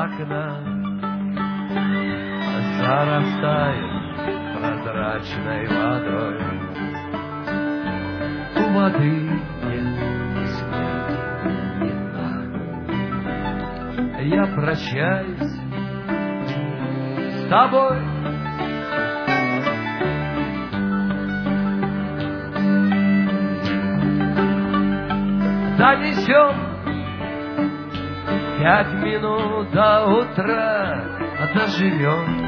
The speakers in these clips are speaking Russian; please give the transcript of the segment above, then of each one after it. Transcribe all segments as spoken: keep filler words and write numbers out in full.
окна зарастает прозрачной водой. У воды нет ни смерти, ни дна. Я прощаюсь с тобой. Занесем пять минут до утра, доживем.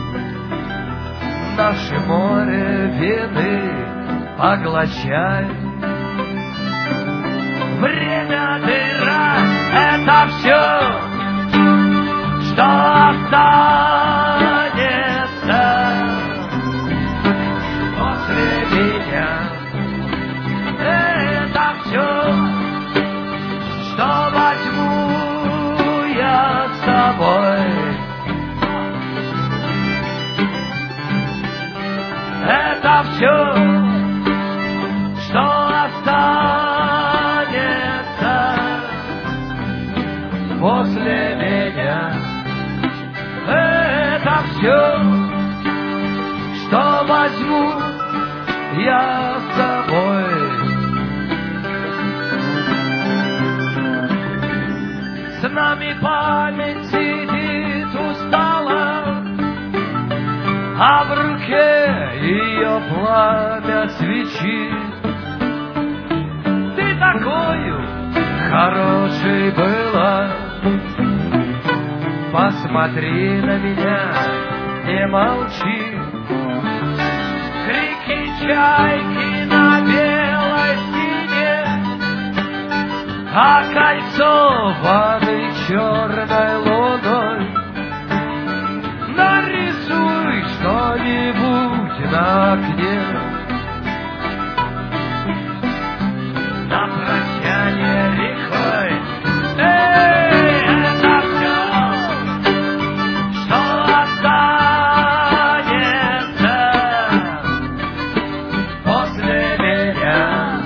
Наше море вины поглощай. Время дыра — это все, что останется после меня. Это все, что возьму я с собой. Это все, что останется после меня. Это все, что возьму я с собой. С нами память сидит устала, а в руке ее пламя свечи. Ты такою хорошей была, посмотри на меня, не молчи. Крики чайки на белой стене, а кольцо воды черной луной. Нарисуй что-нибудь на окне, на прощание рекой. Эй, это все, что останется после меня.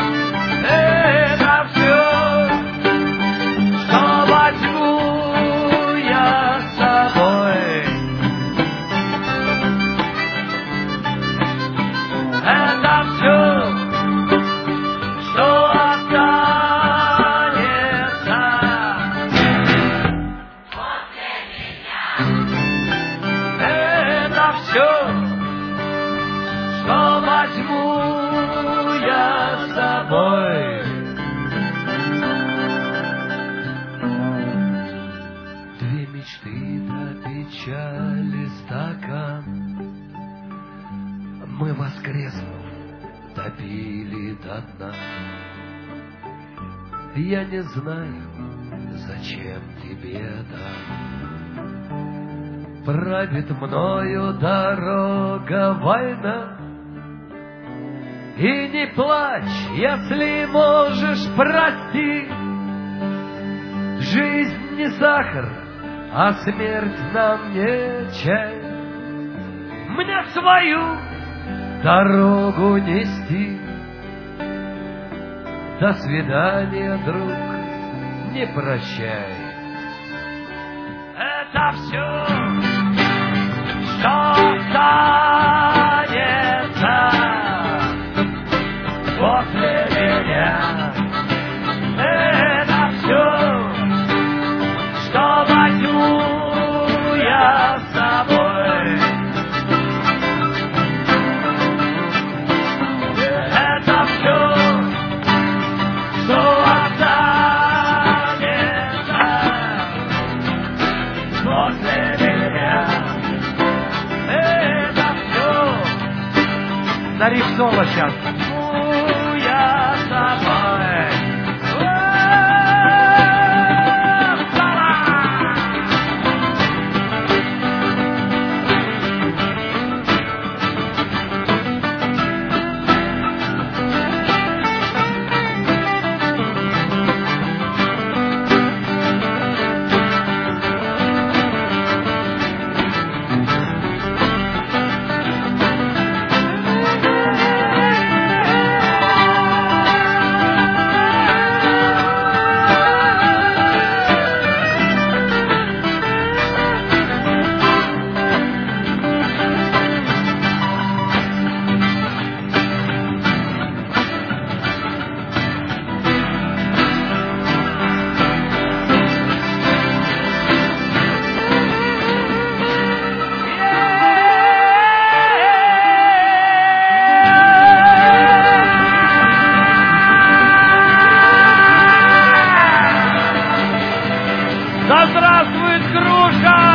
Это все, что возьму я с собой. Это все, что останется после меня. Это все, что возьму я с собой. Две мечты до печали стакан мы, воскреснув, допили до дна. Я не знаю, зачем тебе дам. Правит мною дорога война. И не плачь, если можешь простить. Жизнь не сахар, а смерть нам не чай. Мне свою дорогу нести. До свидания, друг, не прощай. Это все, что останется после меня. Это все, что возьму я с собой. Это все, что останется после меня. Это все нарисовано сейчас. Ну, я с тобой. Да здравствует груша!